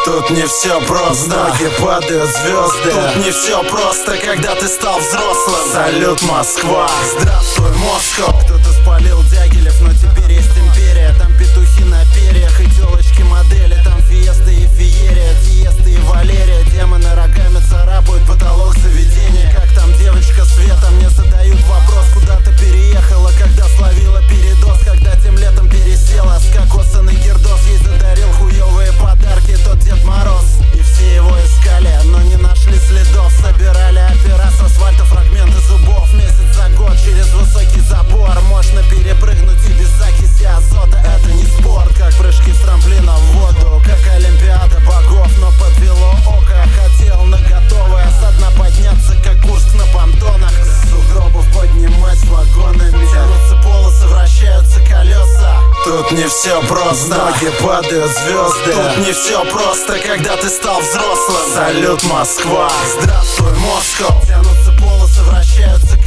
Тут не все просто, ноги падают звезды. Тут не все просто, когда ты стал взрослым. Салют, Москва, здравствуй, Москва. Кто-то спалил Дягилев, но теперь есть империя. Там петухи на перьях и телочки модели. Там фиеста и феерия, Тиеста и Валерия. Демоны рогами царапают потолок заведения. Как там девочка Света, мне задают вопрос: куда ты переехала, когда словила передоз? Когда тем летом пересела с кокоса на гердос. Ей задарил хуёвые подарки тот Дед Мороз. И все его искали, но не нашли следов. Собирали опера с асфальта, фрагменты зубов. Месяц за год через высокий забор можно перепрыгнуть и без закиси азота. Это не спорт, как прыжки с трамплина в воду, как Олимпиада богов, но подвело око. Хотел на готовое со дна подняться, как Курск на понтонах. С сугробов поднимать вагонами, тянутся полосы, вращаются колеса. Тут не все просто, ноги падают звезды. Тут не все просто, когда ты стал взрослым. Салют, Москва, здравствуй, Москва. Тянутся полосы, вращаются